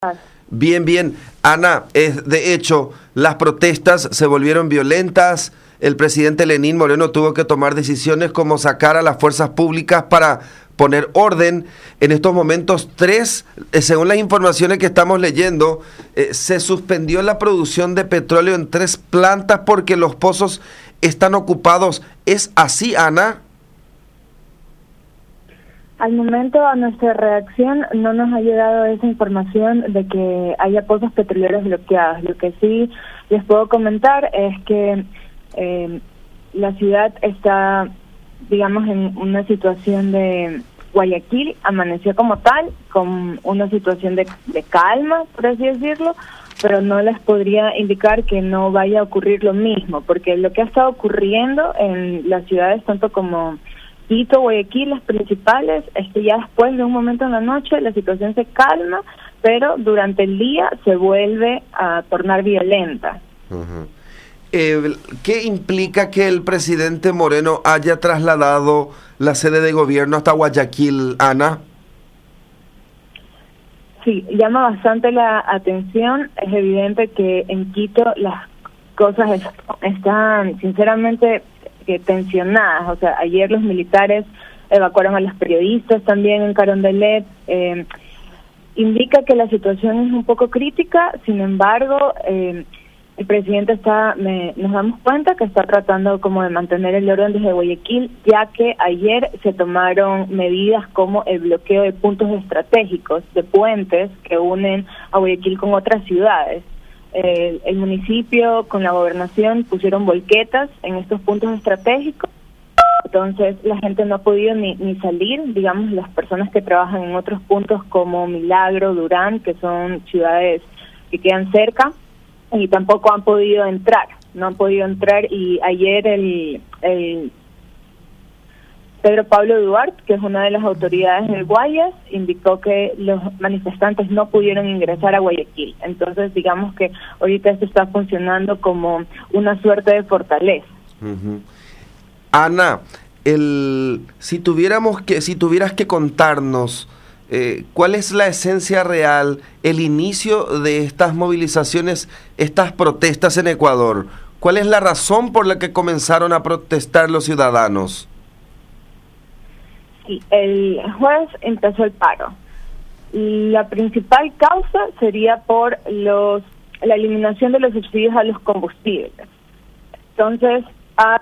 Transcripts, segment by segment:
Bien, bien. Ana, de hecho, las protestas se volvieron violentas. El presidente Lenín Moreno tuvo que tomar decisiones como sacar a las fuerzas públicas para poner orden. En estos momentos, según las informaciones que estamos leyendo, se suspendió la producción de petróleo en 3 plantas porque los pozos están ocupados. ¿Es así, Ana? Al momento, a nuestra redacción no nos ha llegado esa información de que haya pozos petroleros bloqueados. Lo que sí les puedo comentar es que la ciudad está, digamos, en una situación de Guayaquil, amaneció como tal, con una situación de calma, por así decirlo, pero no les podría indicar que no vaya a ocurrir lo mismo, porque lo que ha estado ocurriendo en las ciudades, tanto como Quito, Guayaquil, las principales, es que ya después de un momento en la noche la situación se calma, pero durante el día se vuelve a tornar violenta. Uh-huh. ¿Qué implica que el presidente Moreno haya trasladado la sede de gobierno hasta Guayaquil, Ana? Sí, llama bastante la atención. Es evidente que en Quito las cosas están sinceramente tensionadas. O sea, ayer los militares evacuaron a los periodistas también en Carondelet. Indica que la situación es un poco crítica, sin embargo, el presidente nos damos cuenta que está tratando como de mantener el orden desde Guayaquil, ya que ayer se tomaron medidas como el bloqueo de puntos estratégicos, de puentes que unen a Guayaquil con otras ciudades. El municipio con la gobernación pusieron volquetas en estos puntos estratégicos, entonces la gente no ha podido ni salir, digamos, las personas que trabajan en otros puntos como Milagro, Durán, que son ciudades que quedan cerca, y tampoco han podido entrar, y ayer el Pedro Pablo Duarte, que es una de las autoridades del Guayas, indicó que los manifestantes no pudieron ingresar a Guayaquil. Entonces, digamos que ahorita esto está funcionando como una suerte de fortaleza. Uh-huh. Ana, si tuvieras que contarnos ¿cuál es la esencia real, el inicio de estas movilizaciones, estas protestas en Ecuador? ¿Cuál es la razón por la que comenzaron a protestar los ciudadanos? Sí, el jueves empezó el paro. La principal causa sería por la eliminación de los subsidios a los combustibles. Entonces, hay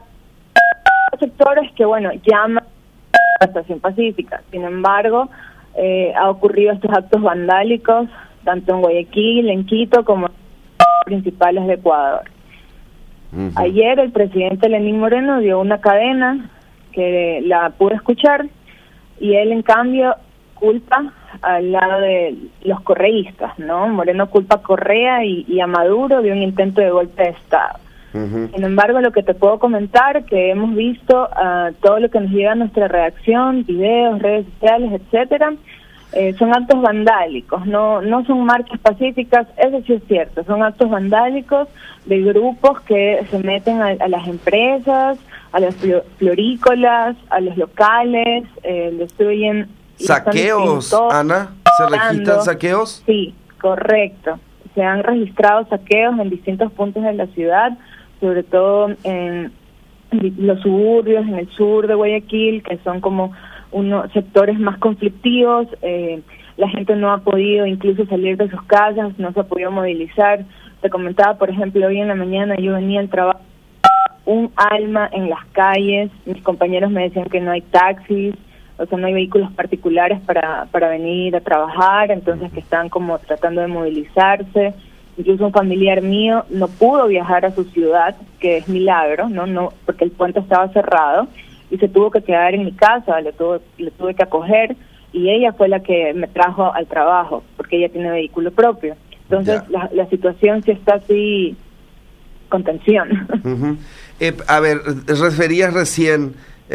sectores que, llaman a la estación pacífica. Sin embargo, ha ocurrido estos actos vandálicos, tanto en Guayaquil, en Quito, como en las principales de Ecuador. Uh-huh. Ayer el presidente Lenín Moreno dio una cadena que la pude escuchar, y él, en cambio, culpa al lado de los correístas, ¿no? Moreno culpa a Correa y a Maduro de un intento de golpe de Estado. Uh-huh. Sin embargo, lo que te puedo comentar, que hemos visto todo lo que nos llega a nuestra redacción, videos, redes sociales, etcétera, son actos vandálicos, no son marchas pacíficas, eso sí es cierto, son actos vandálicos de grupos que se meten a las empresas, a las florícolas, a los locales, destruyen... ¿Saqueos, Ana? ¿Se registran saqueos? Sí, correcto. Se han registrado saqueos en distintos puntos de la ciudad, sobre todo en los suburbios, en el sur de Guayaquil, que son como unos sectores más conflictivos. La gente no ha podido incluso salir de sus casas, no se ha podido movilizar. Te comentaba, por ejemplo, hoy en la mañana yo venía al trabajo, un alma en las calles, mis compañeros me decían que no hay taxis, o sea, no hay vehículos particulares para venir a trabajar, entonces que están como tratando de movilizarse. Incluso un familiar mío no pudo viajar a su ciudad, que es Milagro, no porque el puente estaba cerrado, y se tuvo que quedar en mi casa, le tuve que acoger, y ella fue la que me trajo al trabajo, porque ella tiene vehículo propio. Entonces, la situación sí está así con tensión. Uh-huh. A ver, referías recién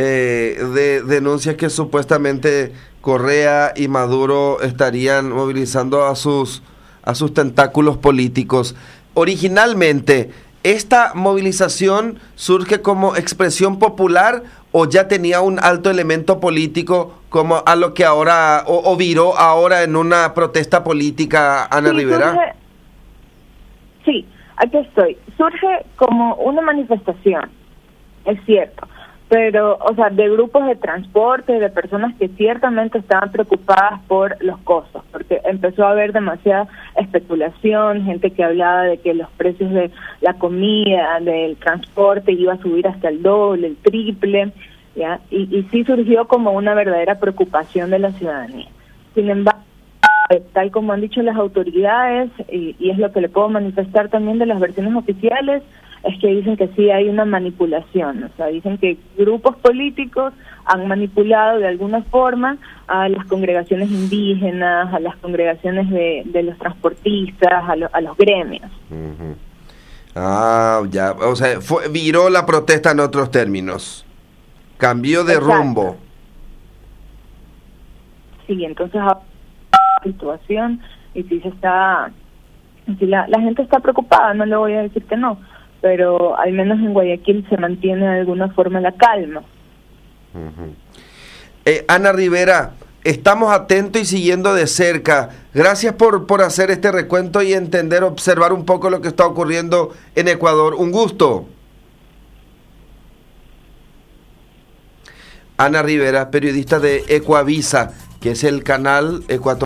de denuncias que supuestamente Correa y Maduro estarían movilizando a sus tentáculos políticos. Originalmente, ¿esta movilización surge como expresión popular o ya tenía un alto elemento político como a lo que ahora, o viró ahora en una protesta política, Ana Rivera? Sí, aquí estoy. Surge como una manifestación, es cierto, pero, o sea, de grupos de transporte, de personas que ciertamente estaban preocupadas por los costos, porque empezó a haber demasiada especulación, gente que hablaba de que los precios de la comida, del transporte iba a subir hasta el doble, el triple, ¿ya? Y sí surgió como una verdadera preocupación de la ciudadanía. Sin embargo, tal como han dicho las autoridades, y es lo que le puedo manifestar también de las versiones oficiales, es que dicen que sí hay una manipulación, o sea, dicen que grupos políticos han manipulado de alguna forma a las congregaciones indígenas, a las congregaciones de los transportistas, a los gremios. Uh-huh. Ah, ya, o sea, viró la protesta en otros términos, cambió de Exacto. rumbo. Sí, entonces situación y si se está, si la gente está preocupada, no le voy a decir que no, pero al menos en Guayaquil se mantiene de alguna forma la calma. Uh-huh. Ana Rivera, estamos atentos y siguiendo de cerca. Gracias por hacer este recuento y entender, observar un poco lo que está ocurriendo en Ecuador. Un gusto. Ana Rivera, periodista de Ecuavisa, que es el canal ecuatoriano.